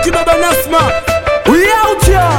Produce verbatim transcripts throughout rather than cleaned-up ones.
Chunky Baba Nasma. We out here.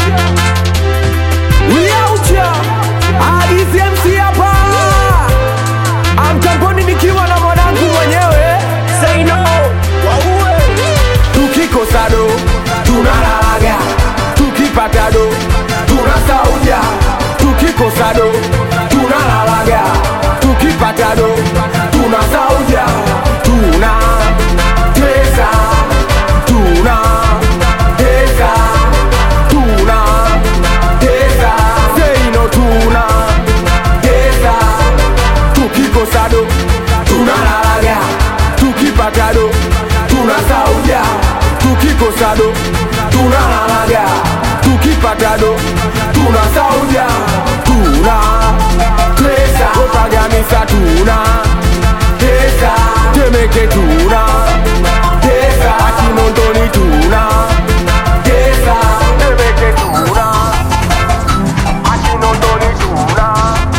We out here. Ah, D C M C hapa. Amtamboni nikiwa na mwanangu mwenyewe. Say no. Wauwe. Tukikosa do, tunalalaga. Tukipata do, tunasaudia. Tukikosa do, tunalalaga. Tukipata do, tunasaudia. Tuna tesa, tuna tesa, tuna tesa. Say no, tuna tesa. Tukikosa do, tunalalaga. Tukipata do, tunasaudia. Tukikosa do, tunalalaga. Tukipata do, tunasaudia. Tuna tesa, otagamisa tuna tesa. Temeke tuna tesa, Akinondoni tuna tesa. Temeke tuna, Akinondoni tuna.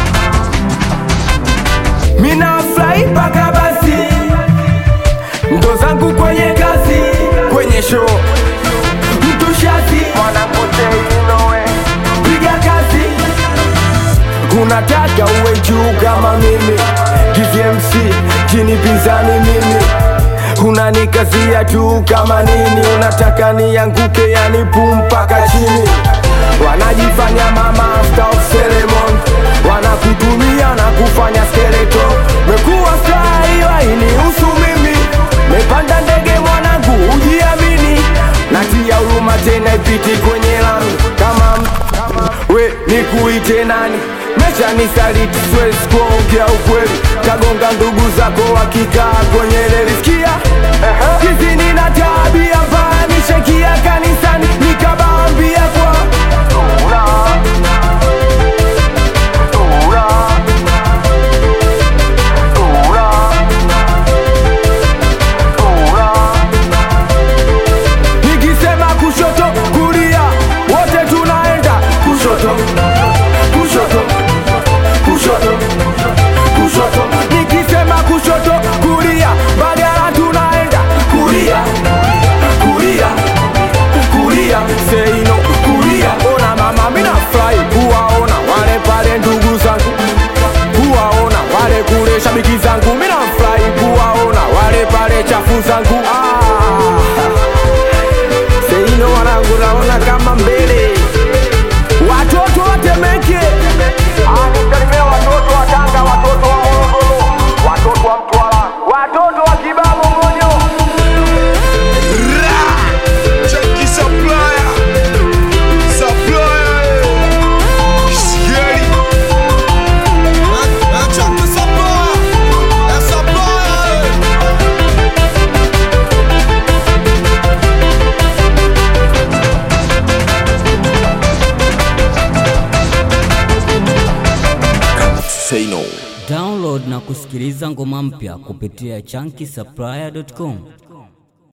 Mina fly paka basi, ndo zangu kwenye kazi, kwenye show mtushazi, mwanangu teinowe piga kazi. Unataka uwe juu kama mimi, D C M C jini pinzani mimi. Unanikazia tu kama nini, unataka nianguke yani pumpaka chini. Wanajifanya mama Star Solomon, wanakutumia na kufanya skeleton. Mekuwa star hiyo hainihusu mimi, mepanda ndege mwanangu ujiamini. Natia huruma tena ipiti kwenye lami. Kama we nikuite nani, mesha nisaliti siwezi kuongea ukweli. Kagonga ndugu zako wakikaa kwenye reli. Sikia hizi nina tabia mbaya, nishakia kanisani nikabambia kwa tuna tuna tuna tuna. Nikisema kushoto kulia, wote tunaenda kushoto kushoto kushoto kushoto. Nikisema kushoto kulia, Bagala tunaenda kulia kulia kulia. Say no kulia. Ona mama mina fly kuwaona wale pale ndugu zangu, kuwaona wale kule shabiki zangu. Mina fly kuwaona wale pale chafu zangu. Ah, say no wanangu, naona kama mbele watoto watemeke. Ah, nisalimia watoto wa Tanga, watoto wa Morogoro, watoto wa Mtwara, watoto wa Kibabu Monyo. Chunky supplier, supplier, scary. Na Chunky supplier, na supplier. Say no. Download na kusikiliza ngoma mpya kupitia chunky supplier dot com.